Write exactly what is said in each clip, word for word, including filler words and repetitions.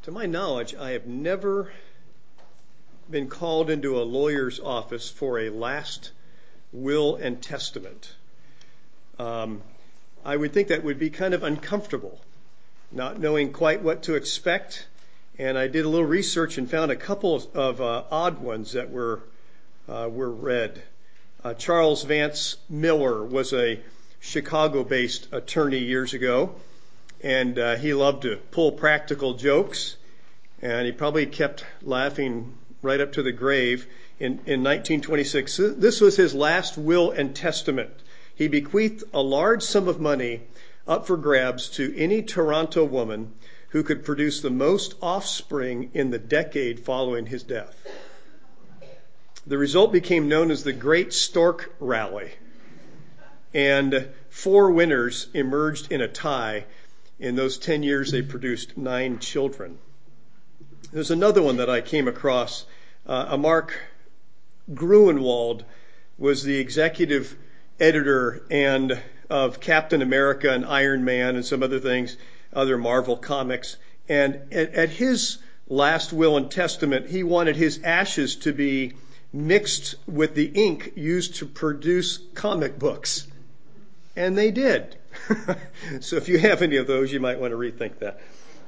To my knowledge, I have never been called into a lawyer's office for a last will and testament. Um, I would think that would be kind of uncomfortable, not knowing quite what to expect. And I did a little research and found a couple of uh, odd ones that were uh, were read. Uh, Charles Vance Miller was a Chicago-based attorney years ago, and uh, he loved to pull practical jokes. And he probably kept laughing right up to the grave. In, in nineteen twenty-six, this was his last will and testament. He bequeathed a large sum of money up for grabs to any Toronto woman who could produce the most offspring in the decade following his death. The result became known as the Great Stork Rally, and four winners emerged in a tie. In those ten years, they produced nine children. There's another one that I came across. Uh, a Mark Gruenwald was the executive editor and of Captain America and Iron Man and some other things, other Marvel comics. And at, at his last will and testament, he wanted his ashes to be mixed with the ink used to produce comic books. And they did. So if you have any of those, you might want to rethink that.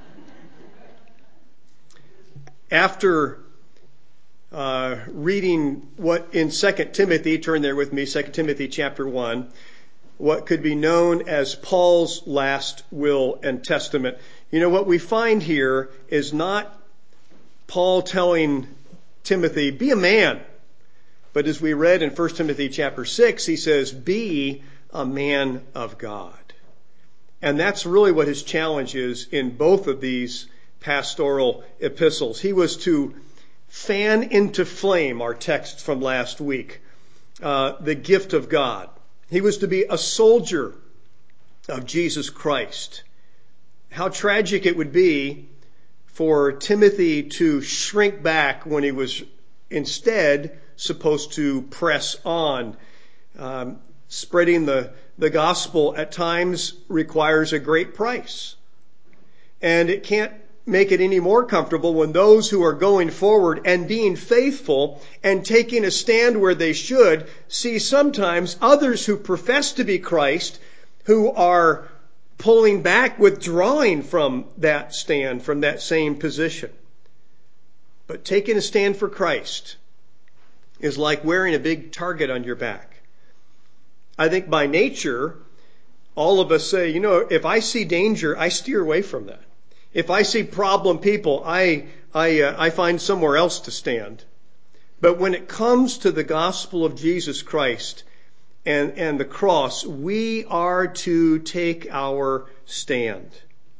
After uh, reading what in Second Timothy, turn there with me, Second Timothy chapter one, what could be known as Paul's last will and testament. You know, what we find here is not Paul telling Timothy, be a man. But as we read in First Timothy chapter six, he says, be a man of God. And that's really what his challenge is in both of these pastoral epistles. He was to fan into flame, our text from last week, uh, the gift of God. He was to be a soldier of Jesus Christ. How tragic it would be for Timothy to shrink back when he was instead supposed to press on. Um, spreading the, the gospel at times requires a great price. And it can't make it any more comfortable when those who are going forward and being faithful and taking a stand where they should see sometimes others who profess to be Christ who are pulling back, withdrawing from that stand, from that same position. But taking a stand for Christ is like wearing a big target on your back. I think by nature, all of us say, you know, if I see danger, I steer away from that. If I see problem people, I I uh, I find somewhere else to stand. But when it comes to the gospel of Jesus Christ and and the cross, we are to take our stand.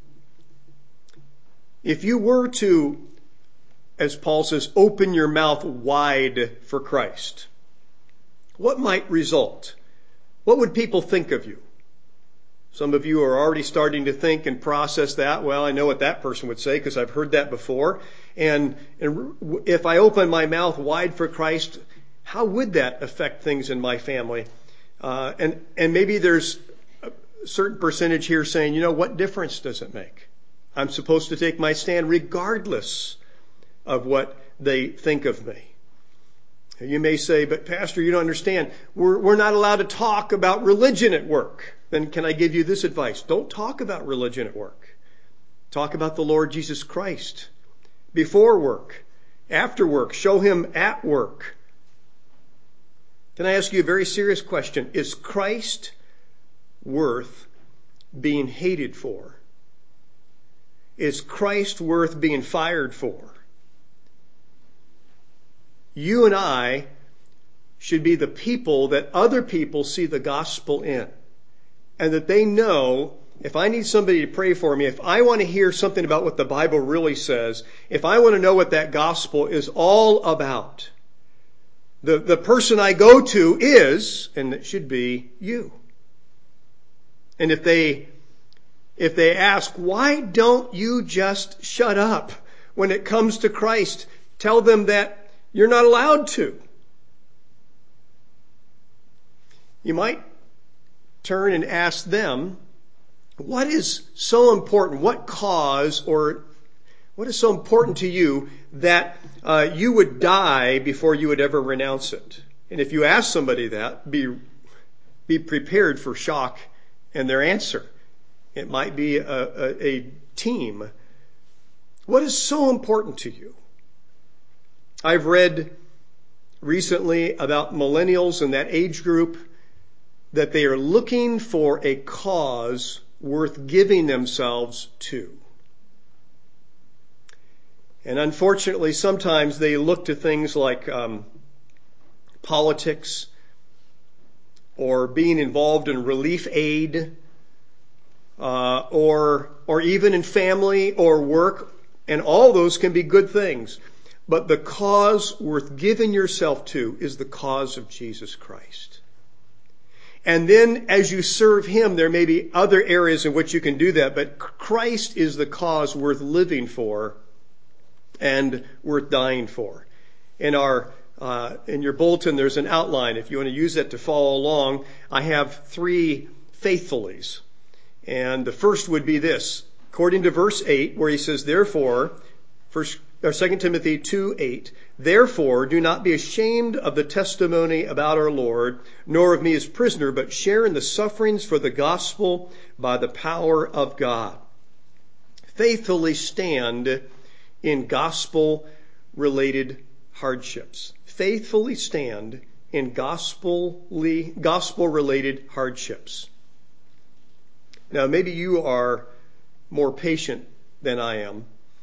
If you were to, as Paul says, open your mouth wide for Christ, what might result? What would people think of you? Some of you are already starting to think and process that. Well, I know what that person would say because I've heard that before. And, and if I open my mouth wide for Christ, how would that affect things in my family? Uh, and, and maybe there's a certain percentage here saying, you know, what difference does it make? I'm supposed to take my stand regardless of what they think of me. You may say, but Pastor, you don't understand. We're, we're not allowed to talk about religion at work. Then can I give you this advice? Don't talk about religion at work. Talk about the Lord Jesus Christ. Before work, after work, show him at work. Can I ask you a very serious question? Is Christ worth being hated for? Is Christ worth being fired for? You and I should be the people that other people see the gospel in. And that they know, if I need somebody to pray for me, if I want to hear something about what the Bible really says, if I want to know what that gospel is all about, the, the person I go to is, and it should be, you. And if they, if they ask, why don't you just shut up when it comes to Christ? Tell them that you're not allowed to. You might turn and ask them, what is so important? What cause or What is so important to you that uh, you would die before you would ever renounce it? And if you ask somebody that, be be prepared for shock and their answer. It might be a, a, a team. What is so important to you? I've read recently about millennials in that age group that they are looking for a cause worth giving themselves to. And unfortunately, sometimes they look to things like um, politics or being involved in relief aid uh, or or even in family or work, and all those can be good things. But the cause worth giving yourself to is the cause of Jesus Christ. And then as you serve Him, there may be other areas in which you can do that, but Christ is the cause worth living for and worth dying for. In our uh, in your bulletin, there's an outline. If you want to use that to follow along, I have three faithfulies. And the first would be this, according to verse eight, where he says, therefore, first, or Second Timothy two eight, therefore do not be ashamed of the testimony about our Lord, nor of me as prisoner, but share in the sufferings for the gospel by the power of God. Faithfully stand in gospel-related hardships. Faithfully stand in gospel-related hardships. Now, maybe you are more patient than I am.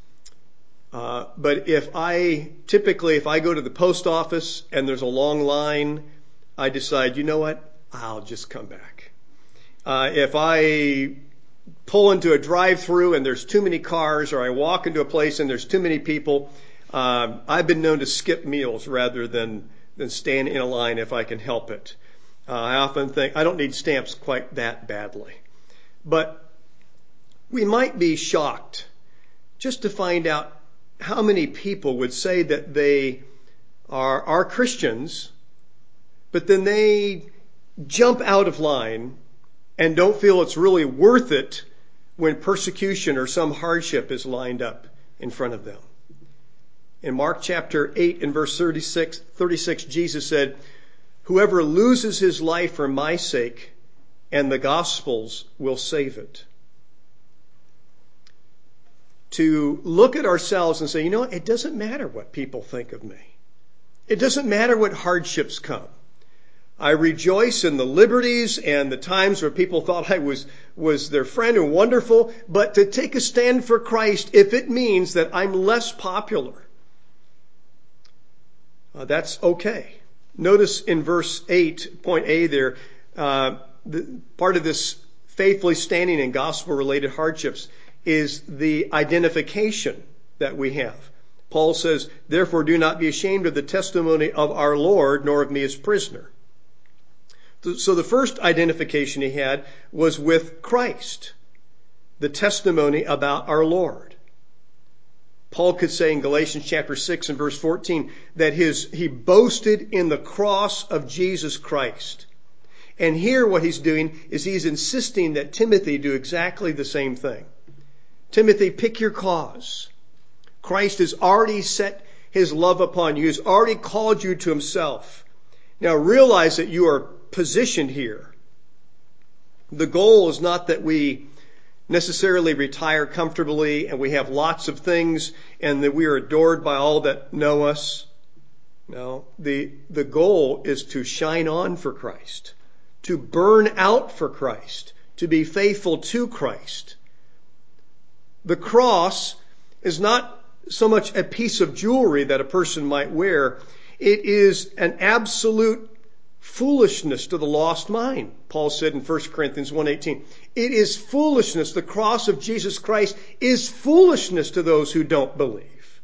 Uh, but if I, typically, if I go to the post office and there's a long line, I decide, you know what? I'll just come back. Uh, if I pull into a drive-through and there's too many cars, or I walk into a place and there's too many people, uh, I've been known to skip meals rather than, than stand in a line if I can help it. Uh, I often think I don't need stamps quite that badly. But we might be shocked just to find out how many people would say that they are, are Christians, but then they jump out of line and don't feel it's really worth it when persecution or some hardship is lined up in front of them. In Mark chapter eight and verse thirty-six, thirty-six, Jesus said, whoever loses his life for my sake and the gospel's will save it. To look at ourselves and say, you know what, it doesn't matter what people think of me. It doesn't matter what hardships come. I rejoice in the liberties and the times where people thought I was, was their friend and wonderful, but to take a stand for Christ, if it means that I'm less popular, uh, that's okay. Notice in verse eight, point A there, uh, the, part of this faithfully standing in gospel-related hardships is the identification that we have. Paul says, therefore do not be ashamed of the testimony of our Lord, nor of me as prisoner. So the first identification he had was with Christ, the testimony about our Lord. Paul could say in Galatians chapter six and verse fourteen that his he boasted in the cross of Jesus Christ. And here what he's doing is he's insisting that Timothy do exactly the same thing. Timothy, pick your cause. Christ has already set his love upon you. He's already called you to himself. Now realize that you are positioned here. The goal is not that we necessarily retire comfortably and we have lots of things and that we are adored by all that know us. No, the, the goal is to shine on for Christ, to burn out for Christ, to be faithful to Christ. The cross is not so much a piece of jewelry that a person might wear. It is an absolute foolishness to the lost mind. Paul said in First Corinthians one eighteen, it is foolishness. The cross of Jesus Christ is foolishness to those who don't believe.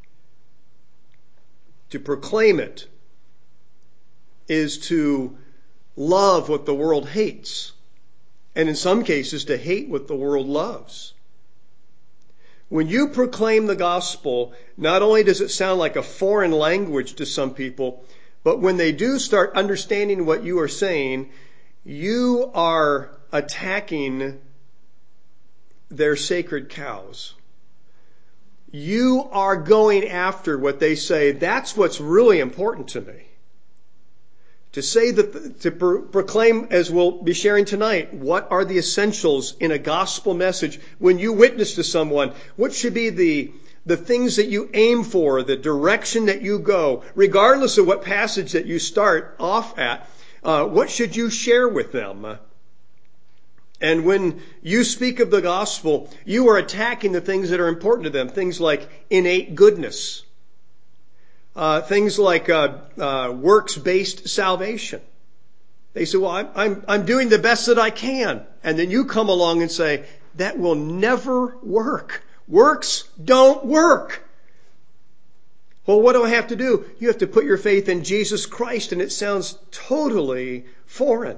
To proclaim it is to love what the world hates, and in some cases to hate what the world loves. When you proclaim the gospel, not only does it sound like a foreign language to some people, but when they do start understanding what you are saying, you are attacking their sacred cows. you are going after what they say. That's what's really important to me. To say that, to pro- proclaim, as we'll be sharing tonight, what are the essentials in a gospel message when you witness to someone? What should be the, the things that you aim for, the direction that you go, regardless of what passage that you start off at? Uh, what should you share with them? And when you speak of the gospel, you are attacking the things that are important to them, things like innate goodness. Uh, things like uh, uh, works-based salvation. They say, well, I'm, I'm, I'm doing the best that I can. And then you come along and say, that will never work. Works don't work. Well, what do I have to do? You have to put your faith in Jesus Christ, and it sounds totally foreign.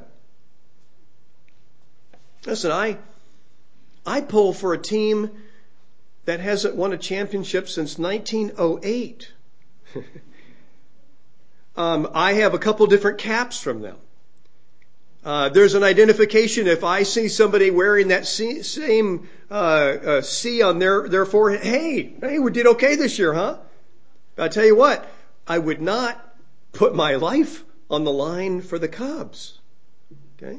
Listen, I, I pull for a team that hasn't won a championship since nineteen oh eight. um, I have a couple different caps from them. Uh, there's an identification. If I see somebody wearing that C, same uh, uh, C on their, their forehead, hey, hey, we did okay this year, huh? But I tell you what, I would not put my life on the line for the Cubs. Okay?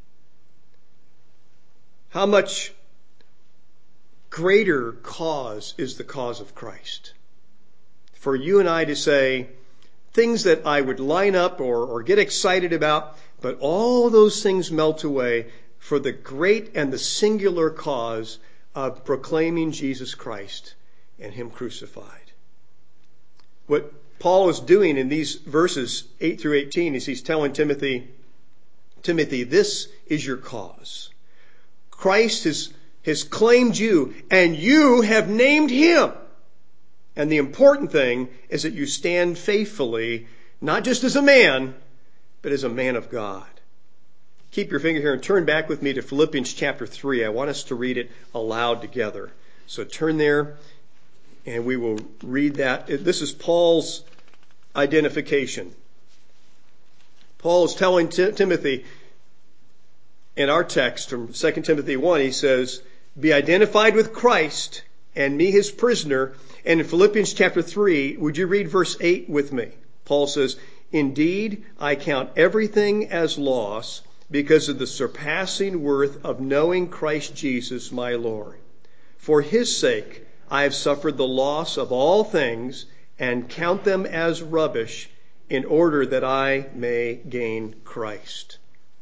How much greater cause is the cause of Christ? For you and I to say things that I would line up or, or get excited about, but all those things melt away for the great and the singular cause of proclaiming Jesus Christ and Him crucified. What Paul is doing in these verses eight through eighteen is he's telling Timothy, Timothy, this is your cause. Christ has, has claimed you, and you have named Him. And the important thing is that you stand faithfully, not just as a man, but as a man of God. Keep your finger here and turn back with me to Philippians chapter three. I want us to read it aloud together. So turn there and we will read that. This is Paul's identification. Paul is telling T- Timothy in our text from Second Timothy one, he says, be identified with Christ and me his prisoner. And in Philippians chapter three, would you read verse eight with me? Paul says, indeed, I count everything as loss because of the surpassing worth of knowing Christ Jesus my Lord. For His sake, I have suffered the loss of all things and count them as rubbish in order that I may gain Christ.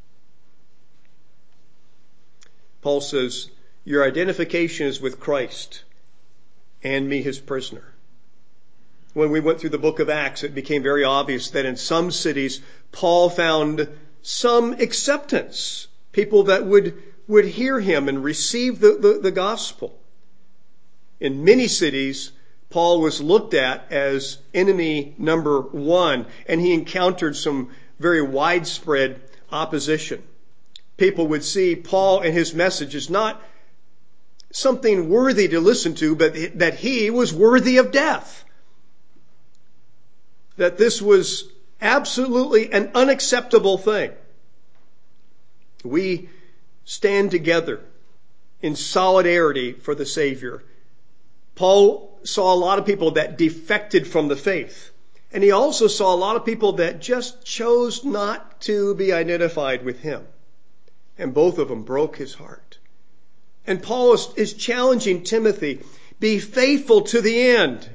Paul says, your identification is with Christ and me, his prisoner. When we went through the book of Acts, it became very obvious that in some cities, Paul found some acceptance. People that would, would hear him and receive the, the, the gospel. In many cities, Paul was looked at as enemy number one, and he encountered some very widespread opposition. People would see Paul and his message as not something worthy to listen to, but that he was worthy of death. That this was absolutely an unacceptable thing. We stand together in solidarity for the Savior. Paul saw a lot of people that defected from the faith. And he also saw a lot of people that just chose not to be identified with him. And both of them broke his heart. And Paul is, is challenging Timothy, be faithful to the end.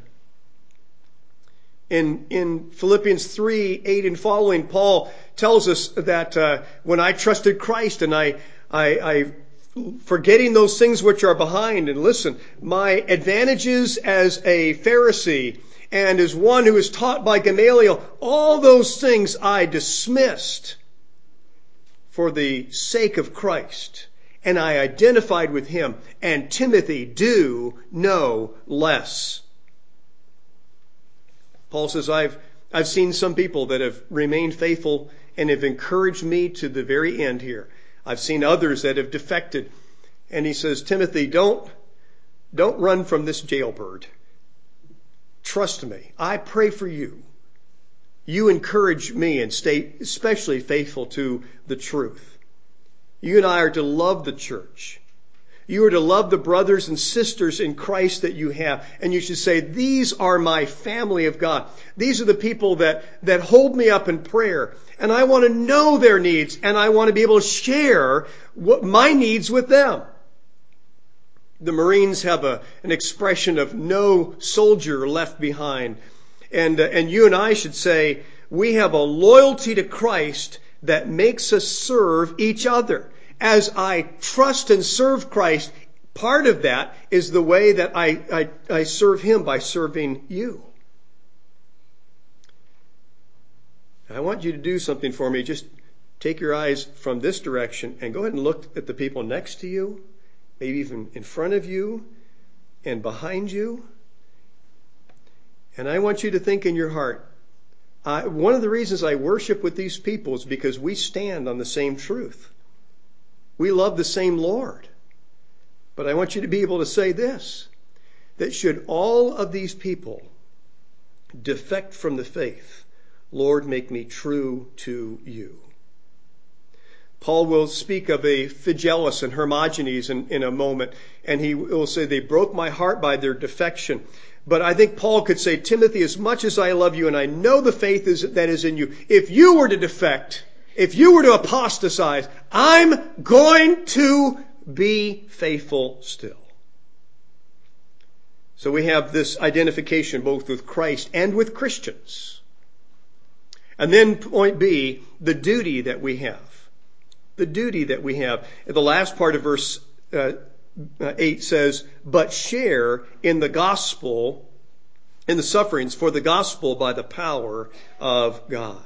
In, in Philippians three, eight and following, Paul tells us that uh, when I trusted Christ and I, I, I, forgetting those things which are behind, and listen, my advantages as a Pharisee and as one who is taught by Gamaliel, all those things I dismissed for the sake of Christ. And I identified with him. And Timothy, do no less. Paul says, I've, I've seen some people that have remained faithful and have encouraged me to the very end here. I've seen others that have defected. And he says, Timothy, don't, don't run from this jailbird. Trust me. I pray for you. You encourage me and stay especially faithful to the truth. You and I are to love the church. You are to love the brothers and sisters in Christ that you have. And you should say, these are my family of God. These are the people that, that hold me up in prayer. And I want to know their needs. And I want to be able to share what my needs with them. The Marines have a, an expression of no soldier left behind. And, uh, and you and I should say, we have a loyalty to Christ that makes us serve each other. As I trust and serve Christ, part of that is the way that I, I, I serve Him by serving you. I want you to do something for me. Just take your eyes from this direction and go ahead and look at the people next to you, maybe even in front of you and behind you. And I want you to think in your heart, I, one of the reasons I worship with these people is because we stand on the same truth. We love the same Lord. But I want you to be able to say this, that should all of these people defect from the faith, Lord, make me true to you. Paul will speak of a Phygellus and Hermogenes in, in a moment, and he will say, they broke my heart by their defection. But I think Paul could say, Timothy, as much as I love you and I know the faith is, that is in you, if you were to defect, if you were to apostatize, I'm going to be faithful still. So we have this identification both with Christ and with Christians. And then point B, the duty that we have. The duty that we have. The last part of verse uh, eight says, but share in the gospel, in the sufferings for the gospel by the power of God.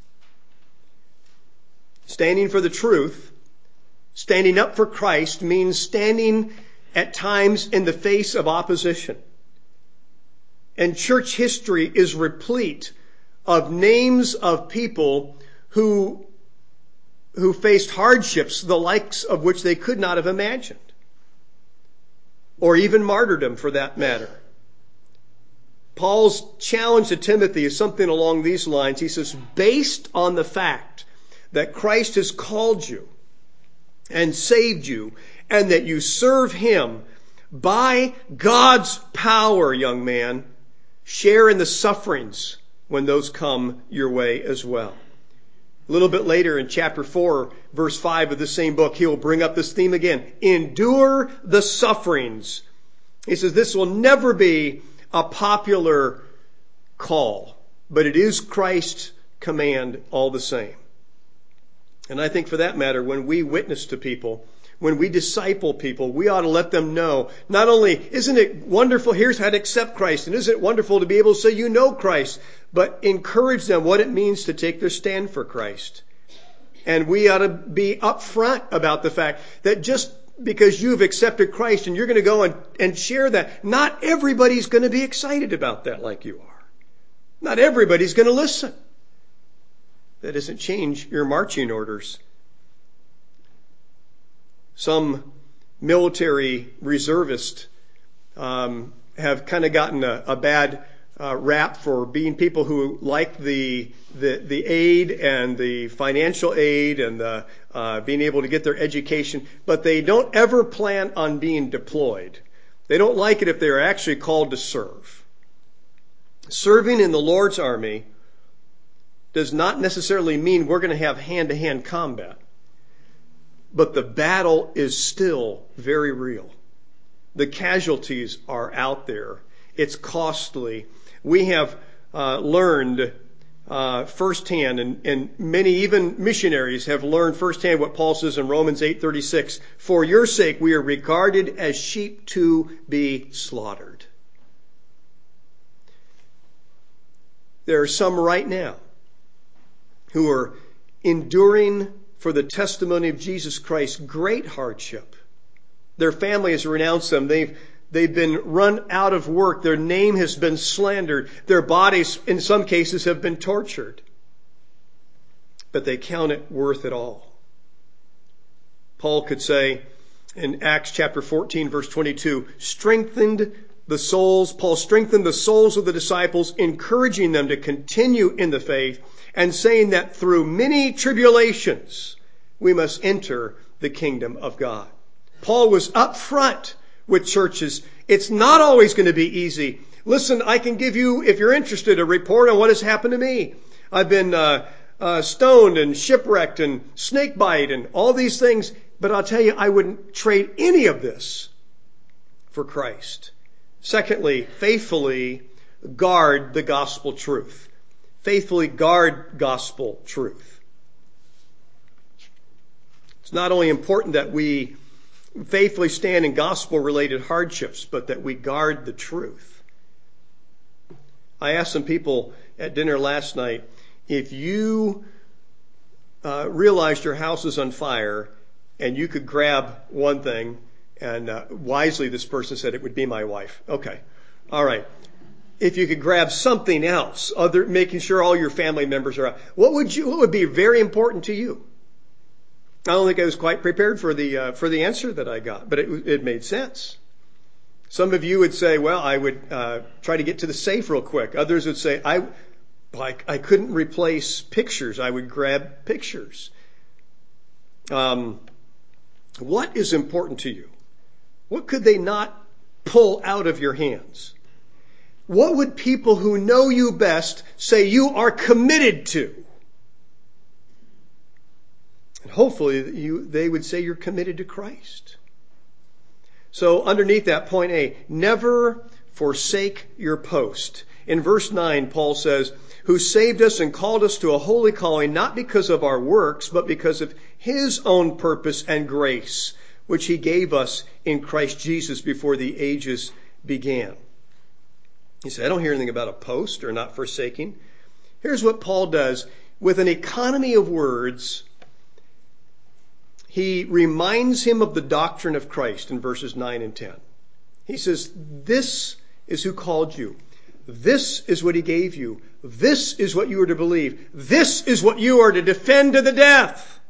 Standing for the truth, standing up for Christ means standing at times in the face of opposition. And church history is replete of names of people who, who faced hardships, the likes of which they could not have imagined. Or even martyrdom for that matter. Paul's challenge to Timothy is something along these lines. He says, based on the fact that Christ has called you and saved you and that you serve Him by God's power, young man, share in the sufferings when those come your way as well. A little bit later in chapter four, verse five of the same book, he will bring up this theme again. Endure the sufferings. He says this will never be a popular call, but it is Christ's command all the same. And I think for that matter, when we witness to people, when we disciple people, we ought to let them know, not only, isn't it wonderful, here's how to accept Christ, and isn't it wonderful to be able to say you know Christ, but encourage them what it means to take their stand for Christ. And we ought to be upfront about the fact that just because you've accepted Christ and you're going to go and, and share that, not everybody's going to be excited about that like you are. Not everybody's going to listen. That doesn't change your marching orders. Some military reservists um, have kind of gotten a, a bad uh, rap for being people who like the the, the aid and the financial aid and the uh, being able to get their education, but they don't ever plan on being deployed. They don't like it if they're actually called to serve. Serving in the Lord's army does not necessarily mean we're going to have hand-to-hand combat. But the battle is still very real. The casualties are out there. It's costly. We have uh, learned uh, firsthand, and, and many even missionaries have learned firsthand what Paul says in Romans eight thirty-six. For your sake we are regarded as sheep to be slaughtered. There are some right now who are enduring for the testimony of Jesus Christ great hardship. Their family has renounced them. They've, they've been run out of work. Their name has been slandered. Their bodies, in some cases, have been tortured. But they count it worth it all. Paul could say in Acts chapter fourteen, verse twenty-two, strengthened the souls, Paul strengthened the souls of the disciples, encouraging them to continue in the faith, and saying that through many tribulations we must enter the kingdom of God. Paul was up front with churches. It's not always going to be easy. Listen, I can give you, if you're interested, a report on what has happened to me. I've been uh, uh, stoned and shipwrecked and snake bite and all these things. But I'll tell you, I wouldn't trade any of this for Christ. Secondly, faithfully guard the gospel truth. Faithfully guard gospel truth. It's not only important that we faithfully stand in gospel-related hardships, but that we guard the truth. I asked some people at dinner last night, if you uh, realized your house is on fire and you could grab one thing, and uh, wisely this person said it would be my wife. Okay. All right. If you could grab something else, other making sure all your family members are out, what would you? What would be very important to you? I don't think I was quite prepared for the uh, for the answer that I got, but it it made sense. Some of you would say, "Well, I would uh, try to get to the safe real quick." Others would say, "I like I couldn't replace pictures. I would grab pictures." Um, what is important to you? What could they not pull out of your hands? What would people who know you best say you are committed to? And hopefully you, they would say you're committed to Christ. So underneath that, point A, never forsake your post. In verse nine, Paul says, who saved us and called us to a holy calling, not because of our works, but because of his own purpose and grace, which he gave us in Christ Jesus before the ages began. He said, I don't hear anything about a post or not forsaking. Here's what Paul does. With an economy of words, he reminds him of the doctrine of Christ in verses nine and ten. He says, this is who called you. This is what he gave you. This is what you are to believe. This is what you are to defend to the death.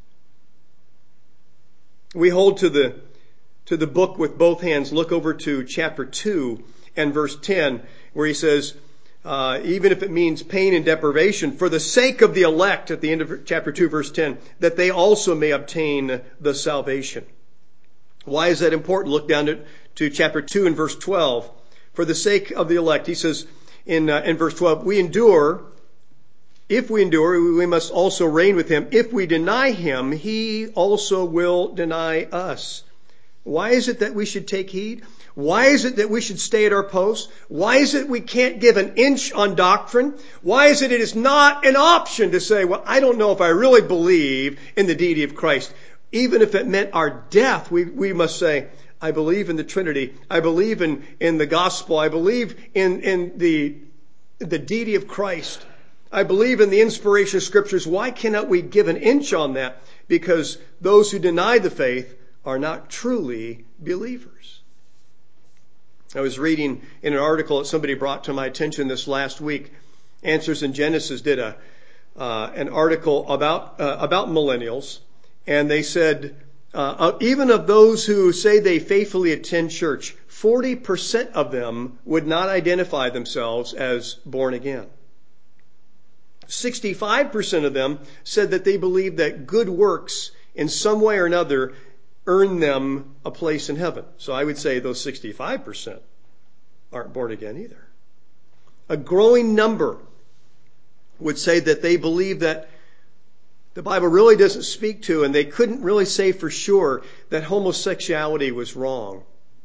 We hold to the, to the book with both hands. Look over to chapter two and verse ten, where he says, uh, even if it means pain and deprivation, for the sake of the elect, at the end of chapter two, verse ten, that they also may obtain the salvation. Why is that important? Look down to, to chapter two and verse twelve. For the sake of the elect, he says in, uh, in verse twelve, we endure, if we endure, we must also reign with him. If we deny him, he also will deny us. Why is it that we should take heed? Why is it that we should stay at our post? Why is it we can't give an inch on doctrine? Why is it it is not an option to say, well, I don't know if I really believe in the deity of Christ. Even if it meant our death, we, we must say, I believe in the Trinity. I believe in, in the gospel. I believe in, in the, the deity of Christ. I believe in the inspiration of scriptures. Why cannot we give an inch on that? Because those who deny the faith are not truly believers. I was reading in an article that somebody brought to my attention this last week. Answers in Genesis did a uh, an article about uh, about millennials, and they said uh, even of those who say they faithfully attend church, forty percent of them would not identify themselves as born again. sixty-five percent of them said that they believe that good works in some way or another earn them a place in heaven. So I would say those sixty-five percent aren't born again either. A growing number would say that they believe that the Bible really doesn't speak to, and they couldn't really say for sure, that homosexuality was wrong.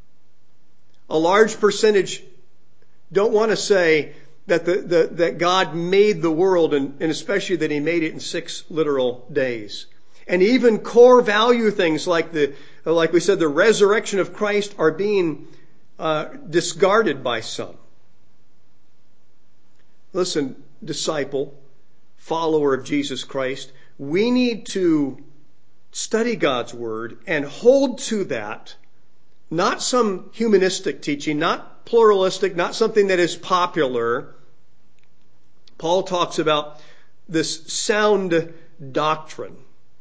A large percentage don't want to say that the, the that God made the world, and, and especially that he made it in six literal days. And even core value things like the, like we said, the resurrection of Christ are being uh, discarded by some. Listen, disciple, follower of Jesus Christ, we need to study God's word and hold to that, not some humanistic teaching, not pluralistic, not something that is popular. Paul talks about this sound doctrine.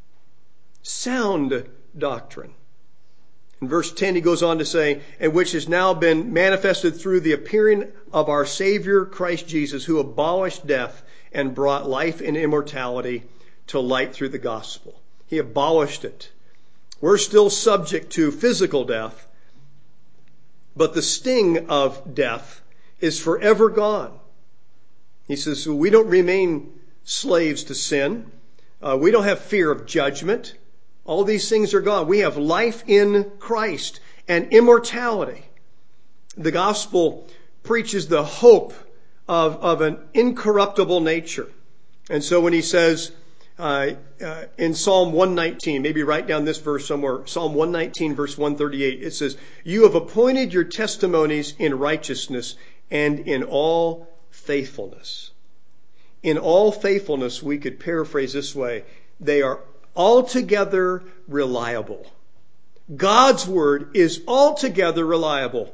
Sound doctrine. In verse ten, he goes on to say, and which has now been manifested through the appearing of our Savior Christ Jesus, who abolished death and brought life and immortality to light through the gospel. He abolished it. We're still subject to physical death, but the sting of death is forever gone. He says, so we don't remain slaves to sin. Uh, we don't have fear of judgment. All these things are gone. We have life in Christ and immortality. The gospel preaches the hope of, of an incorruptible nature. And so when he says uh, uh, in Psalm one nineteen, maybe write down this verse somewhere, Psalm one nineteen, verse one thirty-eight, it says, you have appointed your testimonies in righteousness and in all faithfulness. In all faithfulness, we could paraphrase this way, they are altogether reliable. God's word is altogether reliable.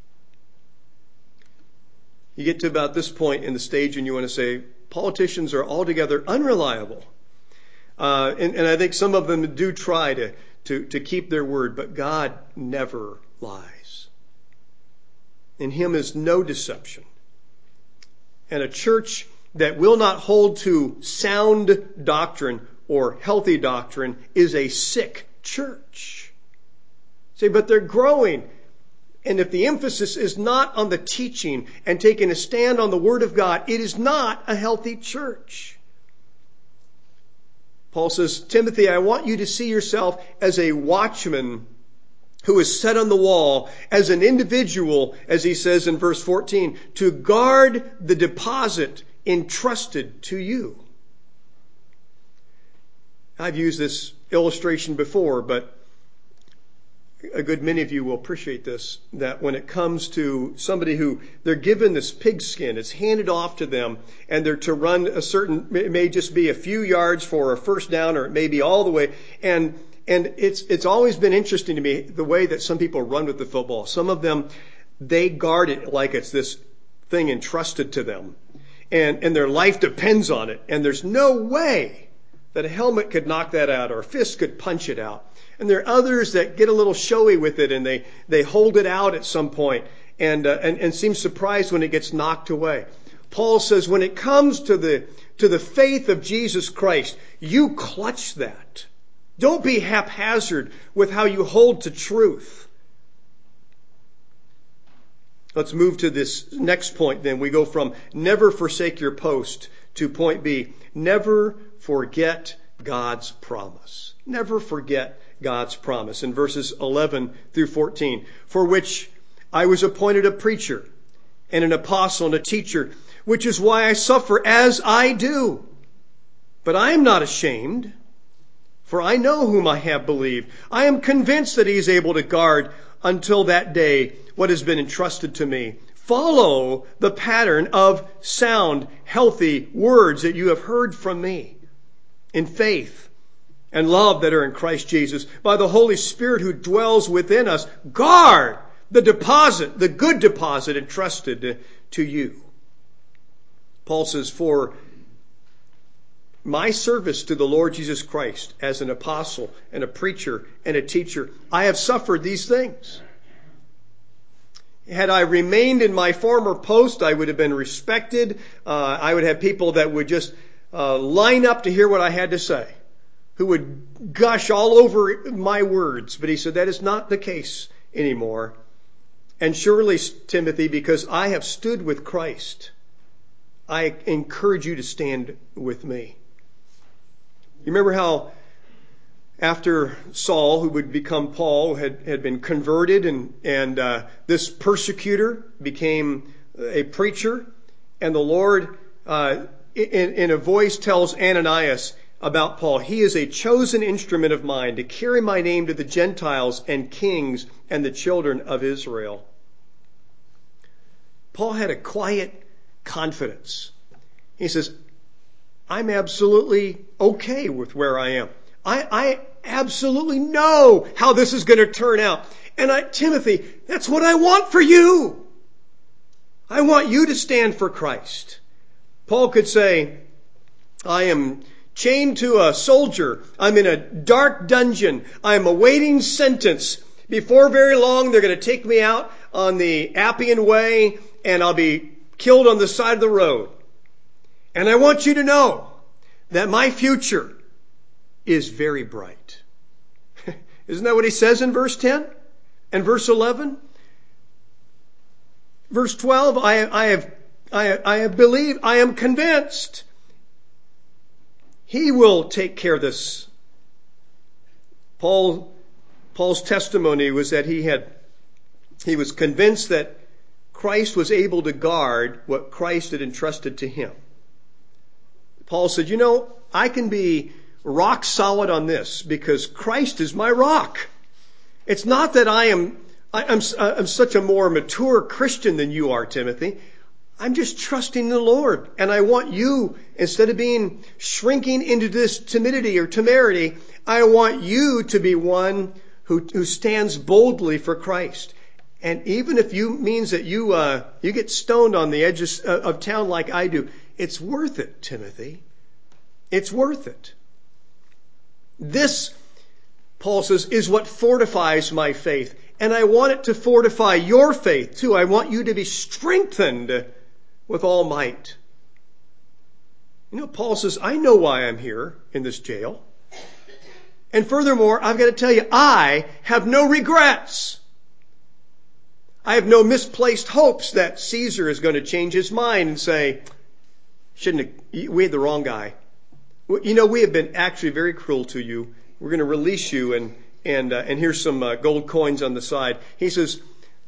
You get to about this point in the stage and you want to say, politicians are altogether unreliable. Uh, and, and I think some of them do try to, to, to keep their word, but God never lies. In him is no deception. And a church that will not hold to sound doctrine or healthy doctrine is a sick church. Say, but they're growing. And if the emphasis is not on the teaching and taking a stand on the Word of God, it is not a healthy church. Paul says, Timothy, I want you to see yourself as a watchman who is set on the wall, as an individual, as he says in verse fourteen, to guard the deposit entrusted to you. I've used this illustration before, but a good many of you will appreciate this, that when it comes to somebody who they're given this pigskin, it's handed off to them, and they're to run a certain, it may just be a few yards for a first down, or it may be all the way. And and it's it's always been interesting to me the way that some people run with the football. Some of them, they guard it like it's this thing entrusted to them, and and their life depends on it. And there's no way that a helmet could knock that out, or a fist could punch it out. And there are others that get a little showy with it, and they, they hold it out at some point and, uh, and, and seem surprised when it gets knocked away. Paul says when it comes to the, to the faith of Jesus Christ, you clutch that. Don't be haphazard with how you hold to truth. Let's move to this next point then. We go from never forsake your post to point B, never forget God's promise. Never forget God's promise. In verses eleven through fourteen, for which I was appointed a preacher and an apostle and a teacher, which is why I suffer as I do. But I am not ashamed, for I know whom I have believed. I am convinced that he is able to guard until that day what has been entrusted to me. Follow the pattern of sound, healthy words that you have heard from me in faith and love that are in Christ Jesus. By the Holy Spirit who dwells within us, guard the deposit, the good deposit entrusted to you. Paul says, for my service to the Lord Jesus Christ as an apostle and a preacher and a teacher, I have suffered these things. Had I remained in my former post, I would have been respected. Uh, I would have people that would just uh, line up to hear what I had to say, who would gush all over my words. But he said, that is not the case anymore. And surely, Timothy, because I have stood with Christ, I encourage you to stand with me. You remember how after Saul, who would become Paul, had, had been converted, and, and uh, this persecutor became a preacher, and the Lord, uh, in, in a voice, tells Ananias about Paul, he is a chosen instrument of mine to carry my name to the Gentiles and kings and the children of Israel. Paul had a quiet confidence. He says, I'm absolutely okay with where I am. I, I absolutely know how this is going to turn out. And I, Timothy, that's what I want for you. I want you to stand for Christ. Paul could say, I am chained to a soldier. I'm in a dark dungeon. I'm awaiting sentence. Before very long, they're going to take me out on the Appian Way, and I'll be killed on the side of the road. And I want you to know that my future is very bright. Isn't that what he says in verse ten and verse eleven? Verse twelve, I, I have, I, I have believed, I am convinced. He will take care of this. Paul, Paul's testimony was that he had, he was convinced that Christ was able to guard what Christ had entrusted to him. Paul said, you know, I can be rock solid on this because Christ is my rock. It's not that I am, I, I'm, I'm such a more mature Christian than you are, Timothy. I'm just trusting the Lord. And I want you, instead of being shrinking into this timidity or temerity, I want you to be one who, who stands boldly for Christ. And even if you means that you, uh, you get stoned on the edges of, of town like I do, it's worth it, Timothy. It's worth it. This, Paul says, is what fortifies my faith. And I want it to fortify your faith too. I want you to be strengthened with all might. You know, Paul says, I know why I'm here in this jail. And furthermore, I've got to tell you, I have no regrets. I have no misplaced hopes that Caesar is going to change his mind and say, shouldn't have, we had the wrong guy. You know, we have been actually very cruel to you. We're going to release you, and and uh, and here's some uh, gold coins on the side. He says,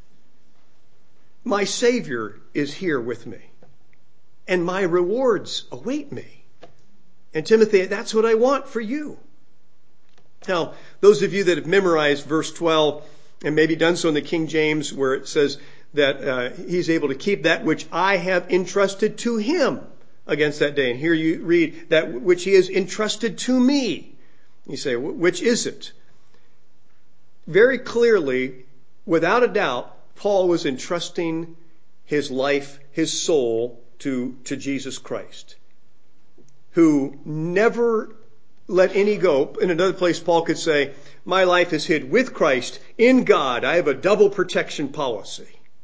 my Savior is here with me, and my rewards await me. And Timothy, that's what I want for you. Now, those of you that have memorized verse twelve, and maybe done so in the King James, where it says that uh, he's able to keep that which I have entrusted to him against that day. And here you read that which he has entrusted to me. You say, which is it? Very clearly, without a doubt, Paul was entrusting his life, his soul to, to Jesus Christ, who never let any go. In another place, Paul could say, my life is hid with Christ in God. I have a double protection policy.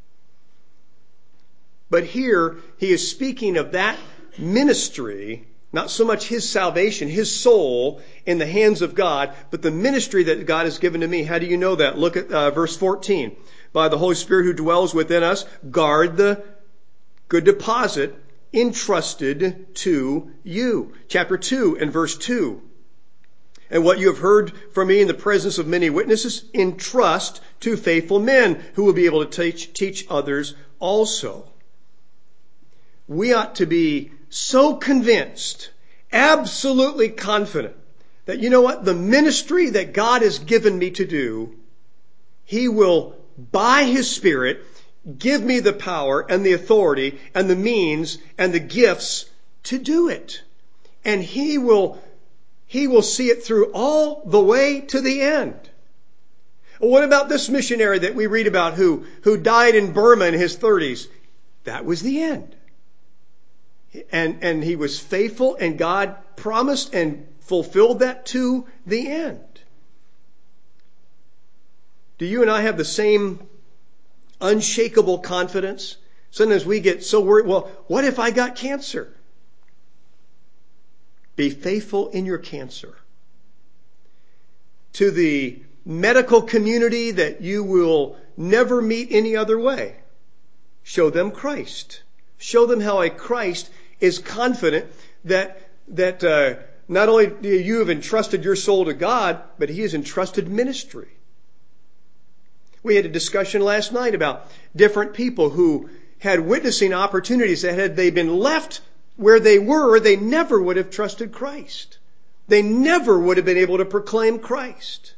But here, he is speaking of that ministry, not so much his salvation, his soul in the hands of God, but the ministry that God has given to me. How do you know that? Look at uh, verse fourteen. By the Holy Spirit who dwells within us, guard the good deposit entrusted to you. Chapter two and verse two. And what you have heard from me in the presence of many witnesses, entrust to faithful men who will be able to teach, teach others also. We ought to be so convinced, absolutely confident, that you know what? The ministry that God has given me to do, He will, by His Spirit, give me the power and the authority and the means and the gifts to do it. And He will, He will see it through all the way to the end. What about this missionary that we read about who, who died in Burma in his thirties? That was the end. And, and he was faithful, and God promised and fulfilled that to the end. Do you and I have the same unshakable confidence? Sometimes we get so worried, well, what if I got cancer? Be faithful in your cancer. To the medical community that you will never meet any other way, show them Christ. Show them how a Christ is confident that that uh, not only do you have entrusted your soul to God, but He has entrusted ministry. We had a discussion last night about different people who had witnessing opportunities that had they been left where they were, they never would have trusted Christ. They never would have been able to proclaim Christ.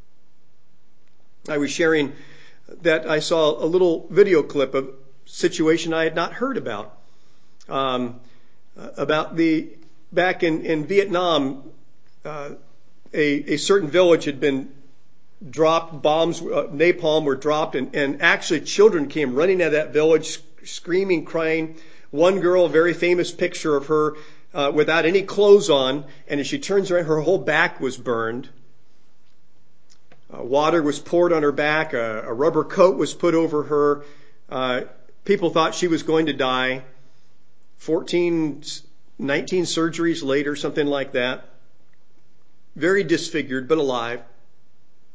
I was sharing that I saw a little video clip of a situation I had not heard about. Um, about the, back in, in Vietnam, uh, a, a certain village had been dropped, bombs, uh, napalm were dropped, and, and actually children came running out of that village, screaming, crying. One girl, a very famous picture of her uh, without any clothes on, and as she turns around, her whole back was burned. Uh, water was poured on her back, a, a rubber coat was put over her. Uh, people thought she was going to die. fourteen, nineteen surgeries later, something like that. Very disfigured, but alive.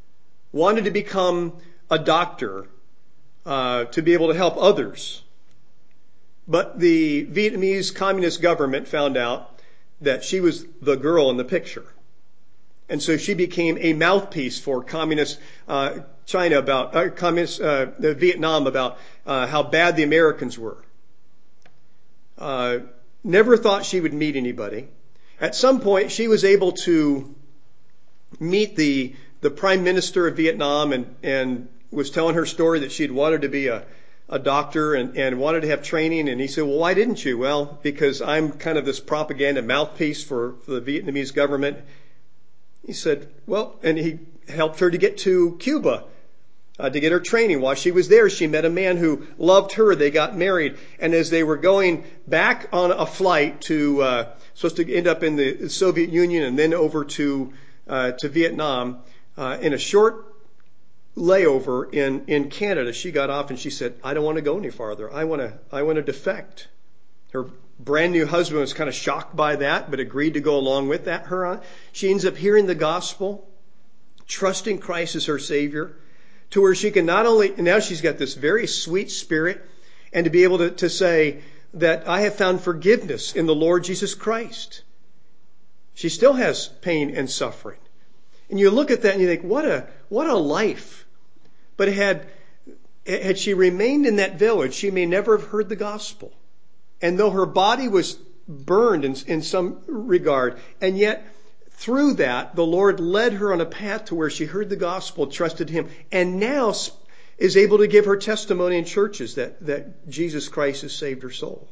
wanted to become a doctor uh, to be able to help others. But the Vietnamese communist government found out that she was the girl in the picture. And so she became a mouthpiece for communist uh, China about, uh, communist uh, Vietnam about uh, how bad the Americans were. Uh, never thought she would meet anybody. At some point, she was able to meet the the Prime Minister of Vietnam and, and was telling her story that she'd wanted to be a, a doctor and, and wanted to have training. And he said, well, why didn't you? Well, because I'm kind of this propaganda mouthpiece for, for the Vietnamese government. He said, well, and he helped her to get to Cuba, uh, to get her training. While she was there, she met a man who loved her. They got married. And as they were going back on a flight to, uh, supposed to end up in the Soviet Union and then over to, uh, to Vietnam, uh, in a short layover in, in Canada, she got off and she said, I don't want to go any farther. I want to, I want to defect. Her brand new husband was kind of shocked by that, but agreed to go along with that. Her, she ends up hearing the gospel, trusting Christ as her Savior, to where she can not only, now she's got this very sweet spirit, and to be able to, to say that I have found forgiveness in the Lord Jesus Christ. She still has pain and suffering. And you look at that and you think, what a, what a life. But had, had she remained in that village, she may never have heard the gospel. And though her body was burned in, in some regard, and yet through that, the Lord led her on a path to where she heard the gospel, trusted Him, and now is able to give her testimony in churches that, that Jesus Christ has saved her soul.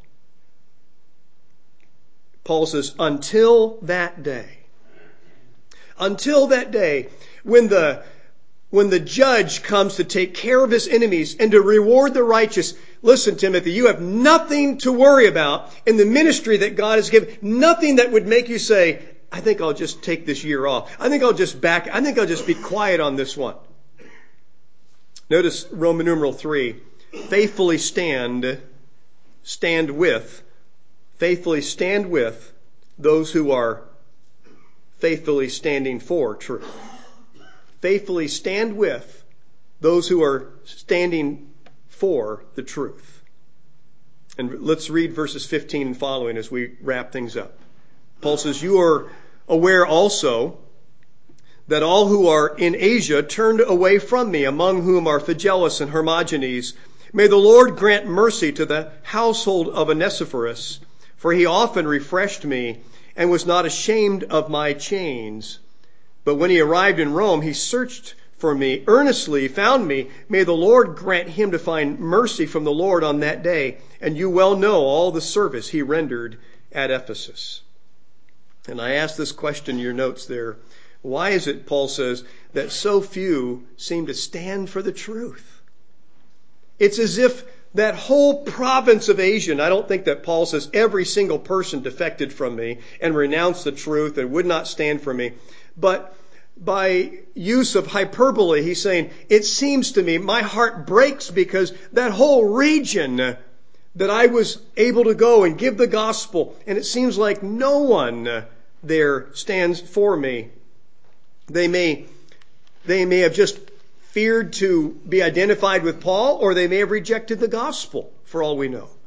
Paul says, until that day, until that day when the when the judge comes to take care of his enemies and to reward the righteous. Listen, Timothy, you have nothing to worry about in the ministry that God has given. Nothing that would make you say, I think I'll just take this year off. I think I'll just back, I think I'll just be quiet on this one. Notice Roman numeral three, faithfully stand, stand with, faithfully stand with those who are faithfully standing for truth. Faithfully stand with those who are standing for the truth. And let's read verses fifteen and following as we wrap things up. Paul says, you are aware also that all who are in Asia turned away from me, among whom are Phygelus and Hermogenes. May the Lord grant mercy to the household of Onesiphorus, for he often refreshed me and was not ashamed of my chains. But when he arrived in Rome, he searched for me, earnestly found me. May the Lord grant him to find mercy from the Lord on that day. And you well know all the service he rendered at Ephesus. And I asked this question in your notes there. Why is it, Paul says, that so few seem to stand for the truth? It's as if that whole province of Asia, and I don't think that Paul says every single person defected from me and renounced the truth and would not stand for me. But by use of hyperbole, he's saying, it seems to me, my heart breaks because that whole region that I was able to go and give the gospel, and it seems like no one there stands for me. They may, they may have just feared to be identified with Paul, or they may have rejected the gospel, for all we know.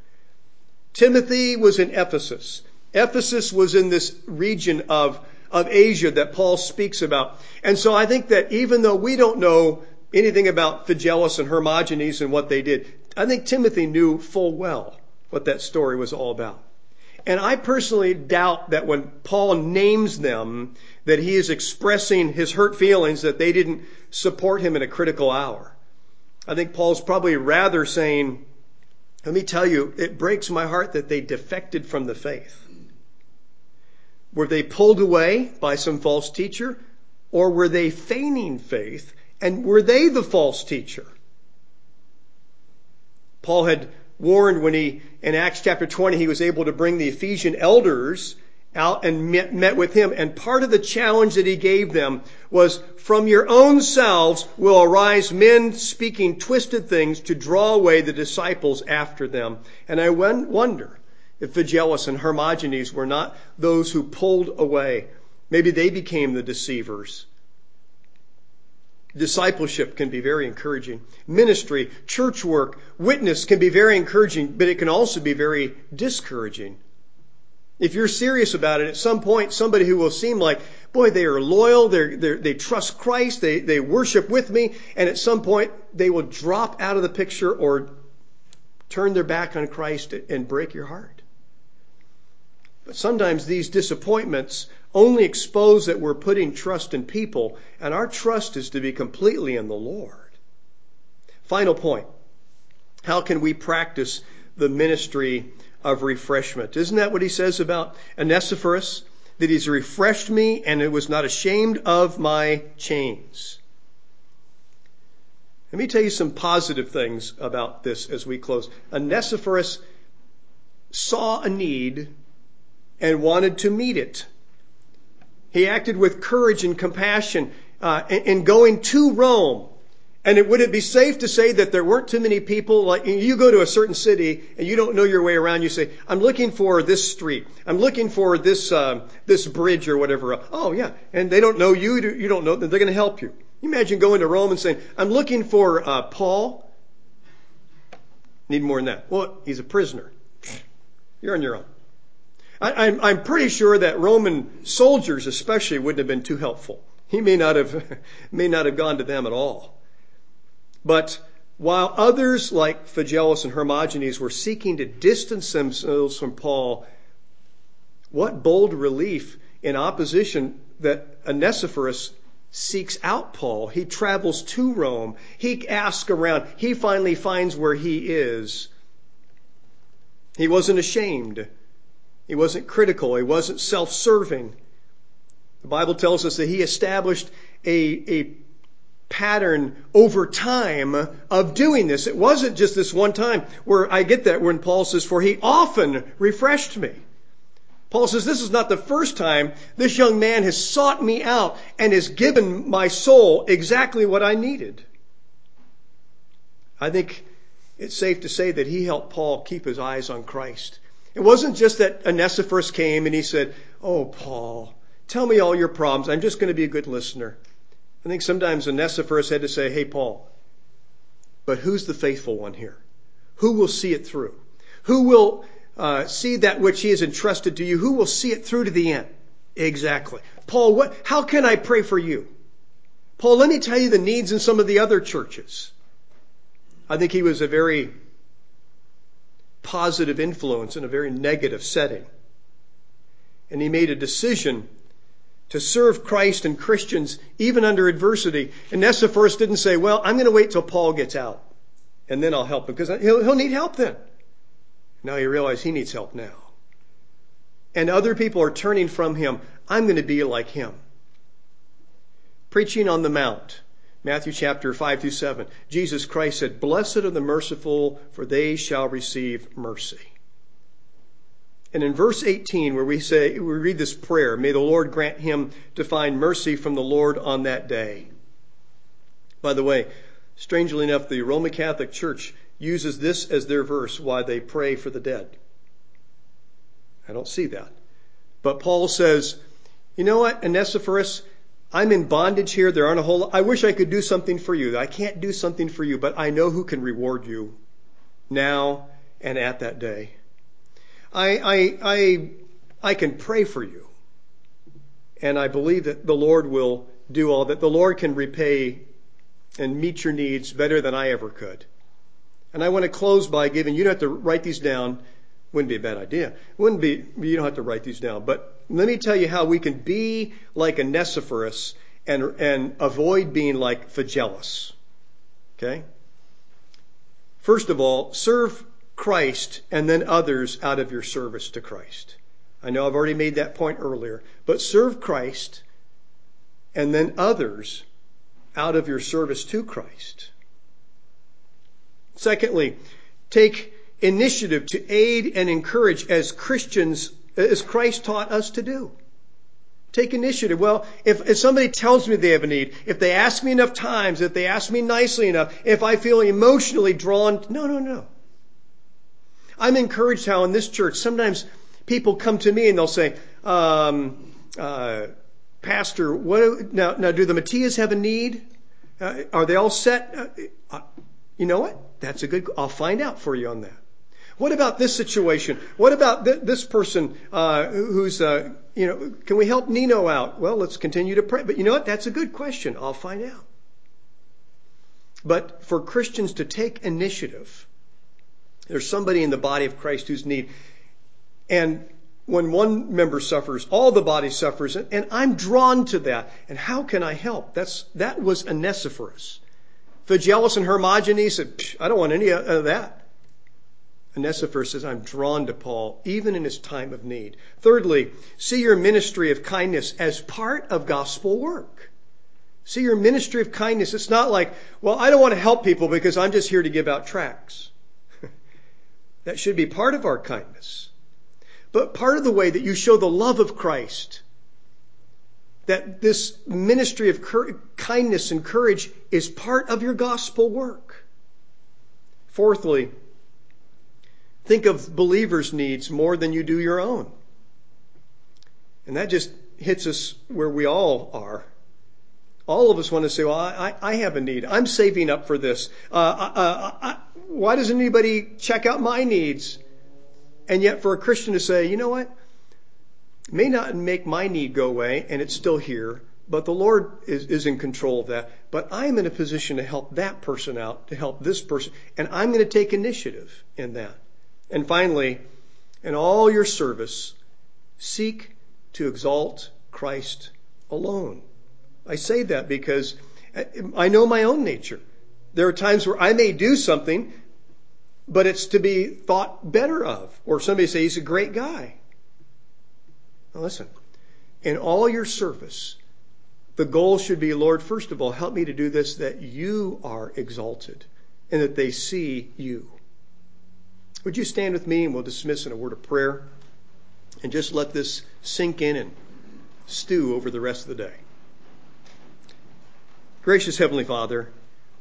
Timothy was in Ephesus. Ephesus was in this region of, of Asia that Paul speaks about. And so I think that even though we don't know anything about Phygelus and Hermogenes and what they did, I think Timothy knew full well what that story was all about. And I personally doubt that when Paul names them, that he is expressing his hurt feelings that they didn't support him in a critical hour. I think Paul's probably rather saying, let me tell you, it breaks my heart that they defected from the faith. Were they pulled away by some false teacher, or were they feigning faith, and were they the false teacher? Paul had warned when he, in Acts chapter twenty, he was able to bring the Ephesian elders out and met, met with him. And part of the challenge that he gave them was, from your own selves will arise men speaking twisted things to draw away the disciples after them. And I wonder if Phygelus and Hermogenes were not those who pulled away. Maybe they became the deceivers. Discipleship can be very encouraging. Ministry, church work, witness can be very encouraging, but it can also be very discouraging. If you're serious about it, at some point, somebody who will seem like, boy, they are loyal, they're, they're, they trust Christ, they, they worship with me, and at some point, they will drop out of the picture or turn their back on Christ and break your heart. But sometimes these disappointments only expose that we're putting trust in people, and our trust is to be completely in the Lord. Final point. How can we practice the ministry of refreshment? Isn't that what he says about Onesiphorus? That he's refreshed me and it was not ashamed of my chains. Let me tell you some positive things about this as we close. Onesiphorus saw a need and wanted to meet it. He acted with courage and compassion uh, in, in going to Rome. And it, would it be safe to say that there weren't too many people? Like you go to a certain city and you don't know your way around. You say, I'm looking for this street. I'm looking for this uh, this bridge or whatever. Oh, yeah. And they don't know you. You don't know them. They're going to help you. You imagine going to Rome and saying, I'm looking for uh, Paul. Need more than that. Well, he's a prisoner. You're on your own. I, I'm, I'm pretty sure that Roman soldiers especially wouldn't have been too helpful. He may not have, may not have gone to them at all. But while others like Phygellus and Hermogenes were seeking to distance themselves from Paul, what bold relief in opposition that Onesiphorus seeks out Paul. He travels to Rome. He asks around. He finally finds where he is. He wasn't ashamed. He wasn't critical. He wasn't self-serving. The Bible tells us that he established a, a pattern over time of doing this. It wasn't just this one time where I get that when Paul says, for he often refreshed me. Paul says, this is not the first time this young man has sought me out and has given my soul exactly what I needed. I think it's safe to say that he helped Paul keep his eyes on Christ. It wasn't just that Onesiphorus came and he said, oh, Paul, tell me all your problems. I'm just going to be a good listener. I think sometimes Onesiphorus had to say, hey, Paul, but who's the faithful one here? Who will see it through? Who will uh, see that which he has entrusted to you? Who will see it through to the end? Exactly. Paul, what, how can I pray for you? Paul, let me tell you the needs in some of the other churches. I think he was a very positive influence in a very negative setting. And he made a decision to serve Christ and Christians even under adversity. And Onesiphorus didn't say, well, I'm going to wait till Paul gets out and then I'll help him because he'll, he'll need help then. Now he realized he needs help now. And other people are turning from him. I'm going to be like him. Preaching on the Mount. Matthew chapter five through seven. Jesus Christ said, blessed are the merciful, for they shall receive mercy. And in verse eighteen, where we say, we read this prayer, may the Lord grant him to find mercy from the Lord on that day. By the way, strangely enough, the Roman Catholic Church uses this as their verse while they pray for the dead. I don't see that. But Paul says, you know what, Onesiphorus, I'm in bondage here. There aren't a whole lot. I wish I could do something for you. I can't do something for you, but I know who can reward you now and at that day. I, I, I, I can pray for you. And I believe that the Lord will do all that. The Lord can repay and meet your needs better than I ever could. And I want to close by giving, you don't have to write these down. Wouldn't be a bad idea. Wouldn't be, you don't have to write these down. But let me tell you how we can be like Onesiphorus and, and avoid being like Phygellus. Okay? First of all, serve Christ and then others out of your service to Christ. I know I've already made that point earlier, but serve Christ and then others out of your service to Christ. Secondly, take initiative to aid and encourage as Christians, as Christ taught us to do. Take initiative. Well, if, if somebody tells me they have a need, if they ask me enough times, if they ask me nicely enough, if I feel emotionally drawn, no, no, no. I'm encouraged how in this church, sometimes people come to me and they'll say, um, uh, Pastor, what, now, now do the Matias have a need? Uh, are they all set? Uh, uh, you know what? That's a good, I'll find out for you on that. What about this situation? What about th- this person uh, who's, uh, you know, can we help Nino out? Well, let's continue to pray. But you know what? That's a good question. I'll find out. But for Christians to take initiative, there's somebody in the body of Christ who's in need. And when one member suffers, all the body suffers. And I'm drawn to that. And how can I help? That's That was Onesiphorus. Phygellus and Hermogenes said, I don't want any of that. Onesiphorus says, I'm drawn to Paul, even in his time of need. Thirdly, see your ministry of kindness as part of gospel work. See your ministry of kindness. It's not like, well, I don't want to help people because I'm just here to give out tracts. That should be part of our kindness. But part of the way that you show the love of Christ, that this ministry of kindness and courage is part of your gospel work. Fourthly, think of believers' needs more than you do your own. And that just hits us where we all are. All of us want to say, well, I, I have a need. I'm saving up for this. Uh, uh, uh, why doesn't anybody check out my needs? And yet for a Christian to say, you know what? It may not make my need go away, and it's still here, but the Lord is, is in control of that. But I'm in a position to help that person out, to help this person, and I'm going to take initiative in that. And finally, in all your service, seek to exalt Christ alone. I say that because I know my own nature. There are times where I may do something, but it's to be thought better of. Or somebody say he's a great guy. Now listen, in all your service, the goal should be, Lord, first of all, help me to do this that you are exalted and that they see you. Would you stand with me and we'll dismiss in a word of prayer and just let this sink in and stew over the rest of the day. Gracious Heavenly Father,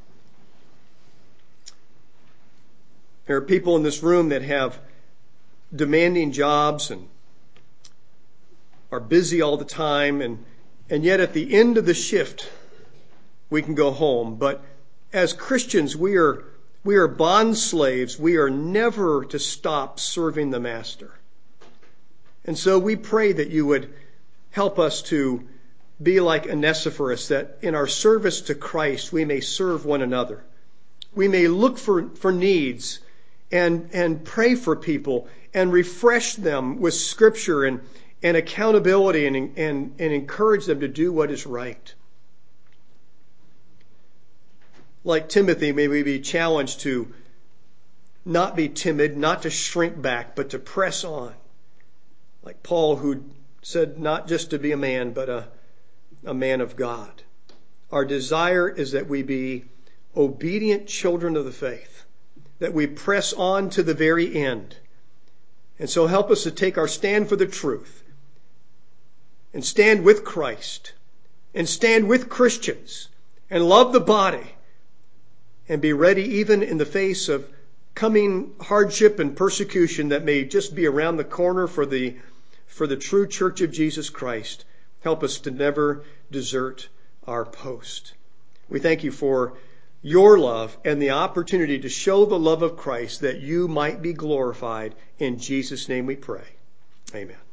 there are people in this room that have demanding jobs and are busy all the time, and, and yet at the end of the shift, we can go home. But as Christians, we are we are bond slaves. We are never to stop serving the Master. And so we pray that you would help us to be like Onesiphorus, that in our service to Christ, we may serve one another. We may look for, for needs and, and pray for people and refresh them with Scripture and, and accountability and, and, and encourage them to do what is right. Like Timothy, may we be challenged to not be timid, not to shrink back, but to press on. Like Paul, who said not just to be a man, but a, a man of God. Our desire is that we be obedient children of the faith, that we press on to the very end. And so help us to take our stand for the truth and stand with Christ and stand with Christians and love the body and be ready even in the face of coming hardship and persecution that may just be around the corner for the for the true church of Jesus Christ. Help us to never desert our post. We thank you for your love and the opportunity to show the love of Christ that you might be glorified. In Jesus' name we pray. Amen.